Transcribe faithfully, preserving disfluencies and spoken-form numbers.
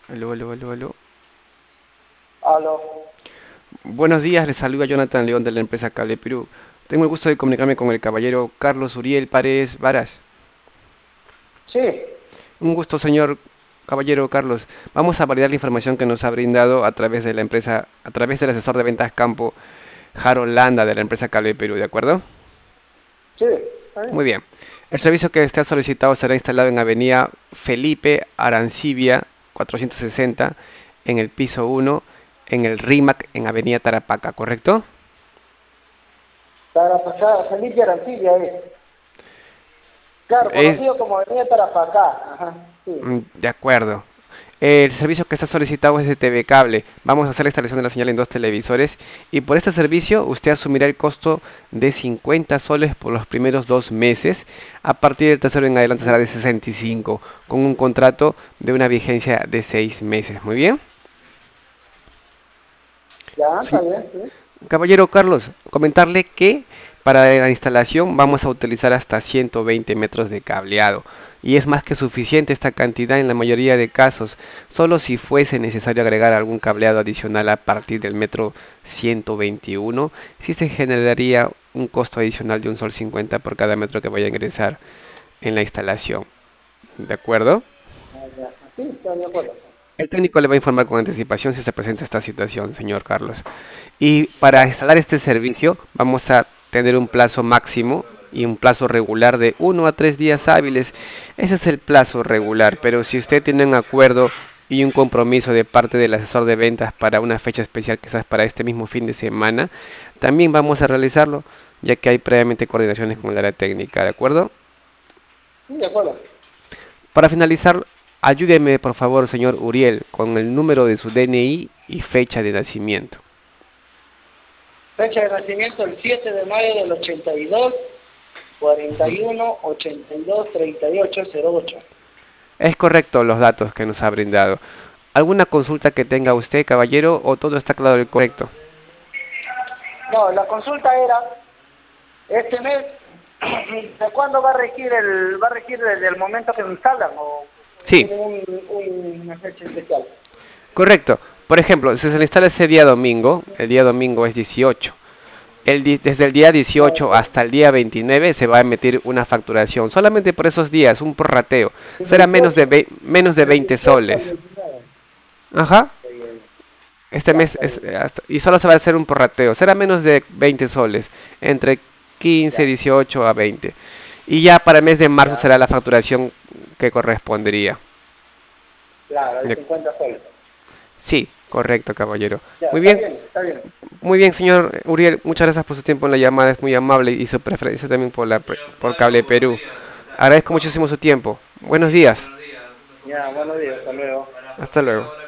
Aló, aló, aló, aló. Aló. Buenos días, les saluda Jonathan León de la empresa Cable Perú. Tengo el gusto de comunicarme con el caballero Carlos Uriel Paredes Varas. Sí, Un gusto, señor caballero Carlos. Vamos a validar la información que nos ha brindado a través de la empresa, a través del asesor de ventas campo Harold Landa de la empresa Cable Perú, ¿de acuerdo? sí, está bien. Muy bien. El servicio que usted ha solicitado será instalado en Avenida Felipe Arancibia cuatrocientos sesenta en el piso uno en el RIMAC en Avenida Tarapacá, ¿correcto? Tarapacá, Felipe Arancibia es. Claro, Es, conocido como Avenida Tarapacá. Ajá, sí. mm, de acuerdo. El servicio que está solicitado es de T V Cable. Vamos a hacer la instalación de la señal en dos televisores y por este servicio usted asumirá el costo de cincuenta soles por los primeros dos meses. A partir del tercero en adelante será de sesenta y cinco con un contrato de una vigencia de seis meses. Muy bien. Ya, está Sí. bien, sí. Caballero Carlos, comentarle que para la instalación vamos a utilizar hasta ciento veinte metros de cableado y es más que suficiente esta cantidad en la mayoría de casos. Solo si fuese necesario agregar algún cableado adicional a partir del metro ciento veintiuno, sí se generaría un costo adicional de un sol cincuenta por cada metro que vaya a ingresar en la instalación. ¿De acuerdo? Ah, ya. Sí, está de acuerdo. El técnico le va a informar con anticipación si se presenta esta situación, señor Carlos. Y para Ya. instalar este servicio vamos a tener un plazo máximo y un plazo regular de uno a tres días hábiles. Ese es el plazo regular, pero si usted tiene un acuerdo y un compromiso de parte del asesor de ventas para una fecha especial, quizás para este mismo fin de semana, también vamos a realizarlo, ya que hay previamente coordinaciones con el área técnica, ¿de acuerdo? Sí, de acuerdo. Para finalizar, ayúdeme por favor, señor Uriel, con el número de su D N I y fecha de nacimiento. Fecha de nacimiento el siete de mayo del ochenta y dos, cuarenta y uno, ochenta y dos, treinta y ocho, cero ocho. Es correcto los datos que nos ha brindado. ¿Alguna consulta que tenga usted, caballero, o todo está claro y correcto? No, la consulta era, este mes, ¿de cuándo va a regir el, va a regir desde el momento que lo instalan o Sí, tiene un, un- una fecha especial? correcto. Por ejemplo, si se le instala ese día domingo, el día domingo es dieciocho. El di- desde el día No, dieciocho hasta el día veintinueve se va a emitir una facturación. Solamente por esos días, un prorrateo. el Será menos de, dieciocho. vei- menos de Del veinte dieciocho al soles. veintinueve. Ajá. Está bien. Este Ya, mes está es, bien. eh, hasta- y solo se va a hacer un prorrateo. Será menos de veinte soles. Entre quince, Ya, dieciocho a veinte. Y ya para el mes de marzo ya. será la facturación que correspondería. Claro, de De- cincuenta soles. Sí, correcto, caballero. Ya, Muy está bien, bien, está bien. muy bien, señor Uriel. Muchas gracias por su tiempo en la llamada. Es muy amable y su preferencia también por la pre- por Cable Perú. Agradezco muchísimo su tiempo. Buenos días. Ya, buenos días, hasta luego. Hasta luego.